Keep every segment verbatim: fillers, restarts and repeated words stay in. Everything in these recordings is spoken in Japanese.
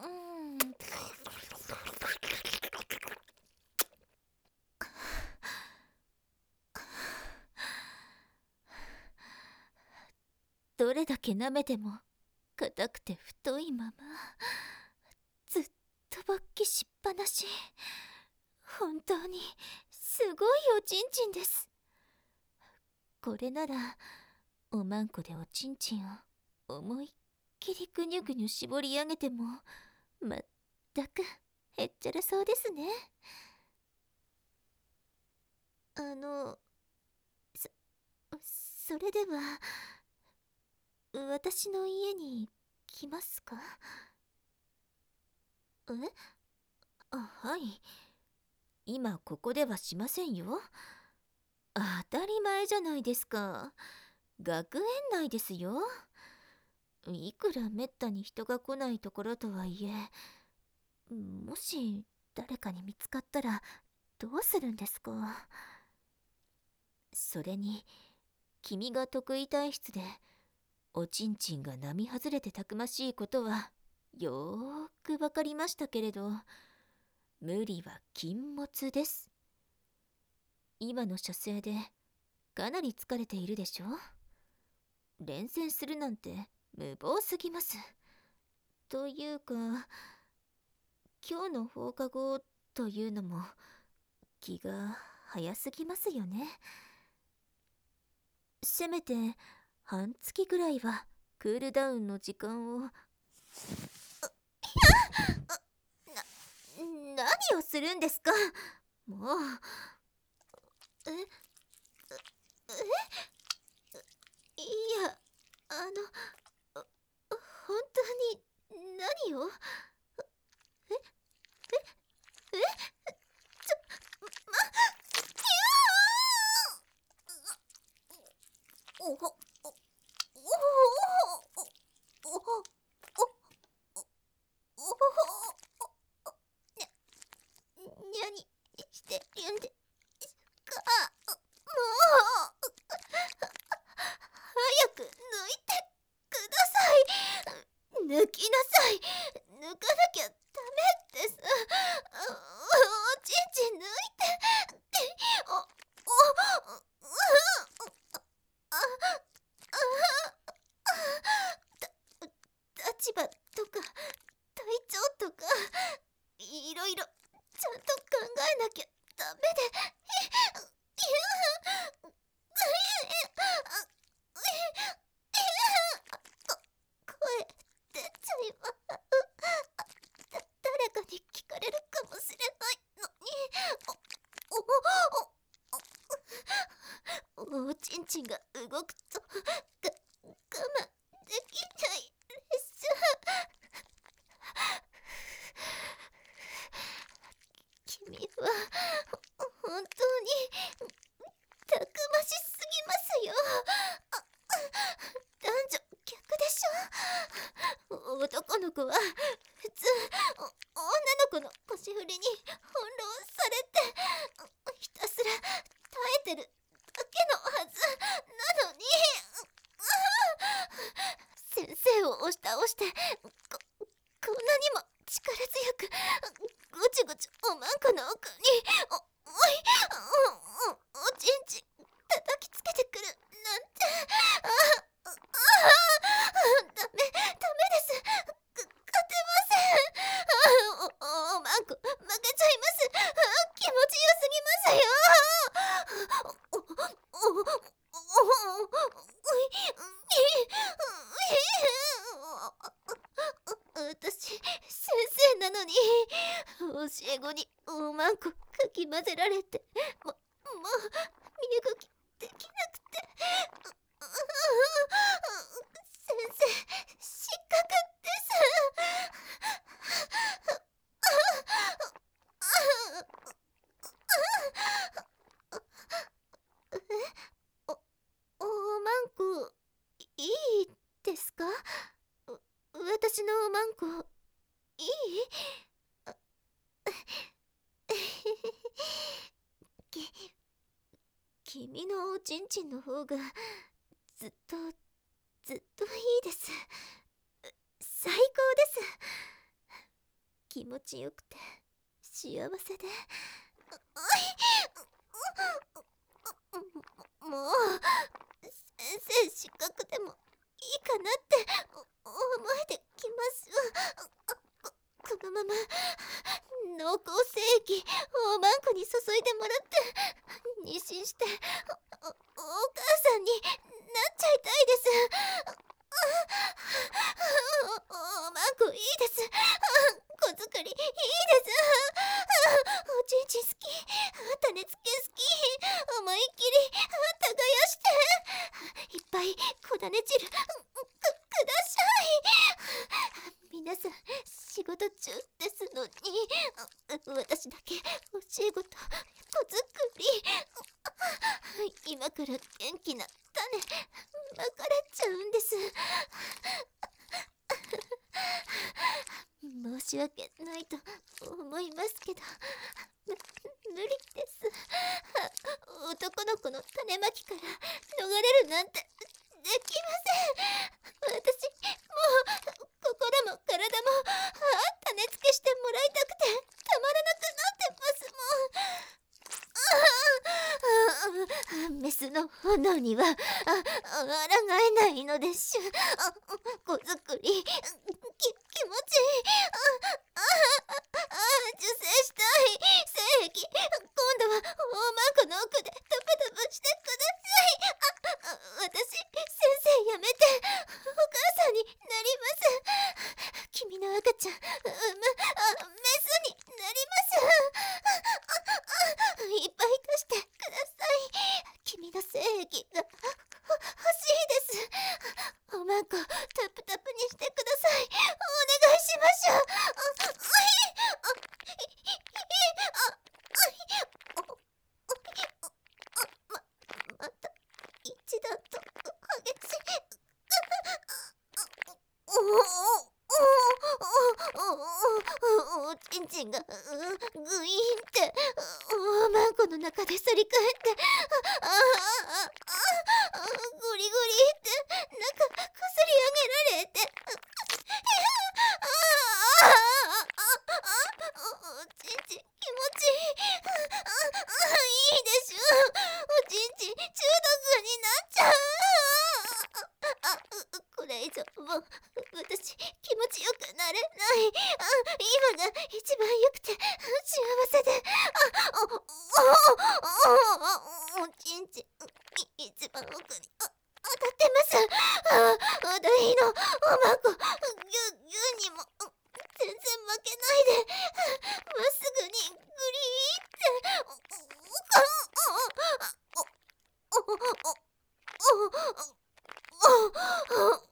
ん。どれだけ舐めても硬くて太いまま、ずっと勃起しっぱなし。本当にすごいおちんちんです。これならおまんこでおちんちんを思いっきりぐにゅぐにゅ絞り上げてもまったくへっちゃらそうですね。あのそそれでは私の家に来ますか？え？あ、はい。今ここではしませんよ。当たり前じゃないですか。学園内ですよ。いくらめったに人が来ないところとはいえ、もし誰かに見つかったらどうするんですか？それに君が得意体質でおちんちんが並外れてたくましいことはよーくわかりましたけれど、無理は禁物です。今の射精でかなり疲れているでしょ。連戦するなんて無謀すぎます。というか今日の放課後というのも気が早すぎますよね。せめて半月ぐらいはクールダウンの時間を。な何をするんですかもう。ええいや、あの本当に何を。えええちょまおおおおおおにゃにしてるんですか。もう早く抜いてください。抜きなさい。抜かなきゃダメです。おちんちん抜いて。おおあ立場とか体調とかいろいろちゃんと考えなきゃダメで。声出ちゃいます。だ誰かに聞かれるかもしれないのに。おおおおちんちんが動くとが我慢できないです。君は本当にたくましすぎますよ。男女逆でしょ。男の子は普通女の子の腰振りに翻弄されてひたすら耐えてるだけのはずなのに。先生を押し倒してここんなにも力強くぐちぐちおまんこの奥におおいおおおちんちん叩きつけてくるなんて。あああダメダメです。か勝てません。おおまんこ負けちゃいます。気持ちよすぎますよ。おおおお私先生なのに教え子におまんこかき混ぜられてももう身動きできなくて。先生失格です。えおおまんこいいですか？私のおまんこいい？き君のおちんちんの方がずっとずっといいです。最高です。 ちよくて幸せで、もう先生失格でもいいかなって思えてきます。ここのまま濃厚精液大まんこに注いでもらって妊娠してお、お、お母さんになっちゃいたいです。お、おまんこいいです。子作りいいです。おちんちん好き、種付け好き、思いっきり耕していっぱいこだね汁く、ください。皆さん仕事中ですのに、私だけお仕事、子作り。今から元気な種まかれちゃうんです。申し訳ないと思いますけど、む無理です。男の子の種まきから逃れるなんてできません。私もう心も体も種付けしてもらいたくてたまらなくなってますもん。メスの炎にはあ抗えないのでしゅ。子作りき気持ちいい。あああ受精したい。精液今度は大まんこの奥でタプタプしてください。あ私先生やめてお母さんになります。君の赤ちゃん産むあメスになります。いっぱい出してください。君の精液が欲しいです。おまんこタプタプにしてください。お願いしましょう。あ、はいあ、い、い、あ、はい、お、お、あ、ま、また一段と激しい。おおおおおおちんちんがグイーンっておまんこの中で反り返ってあああああグリグリってなんかこすり上げられてああああおちんちん気持ちいいあいいでしょおちんちん中毒になっちゃうあこれ以上もう私気持ちよくなれないあ今が一番よくて幸せであおおおおおちんちん一番奥にあ当たってますああ大のおまんこぎゅぎゅにも全然負けないでまっすぐにグリーっておおおおおおおお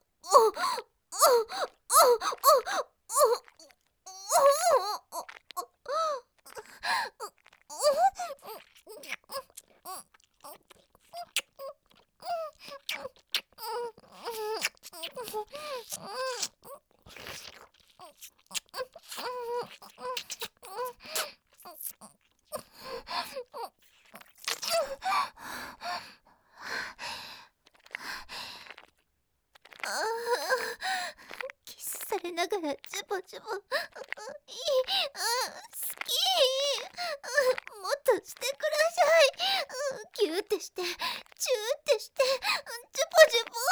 キスされながらジュボジュボいい好きもっとしてくださいキューってしてチューってしてジュボジュボ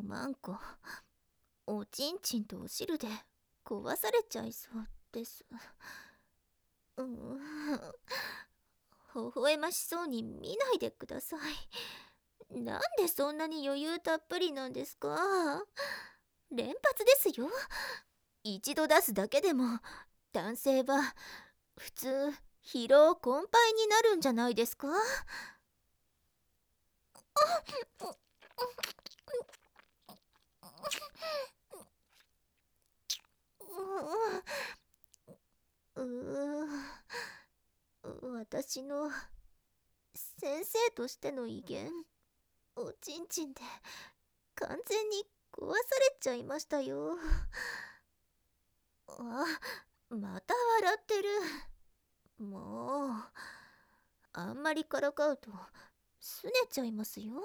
マンコ、おちんちんとお汁で壊されちゃいそうです。うーん、微笑ましそうに見ないでください。なんでそんなに余裕たっぷりなんですか？連発ですよ。一度出すだけでも男性は普通疲労困憊になるんじゃないですか？うう私の先生としての威厳、おちんちんで完全に壊されちゃいましたよ。あ、また笑ってる。もうあんまりからかうとすねちゃいますよ。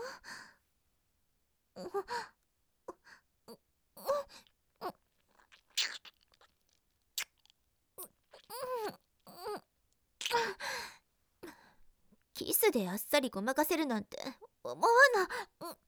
キスであっさりごまかせるなんて思わな。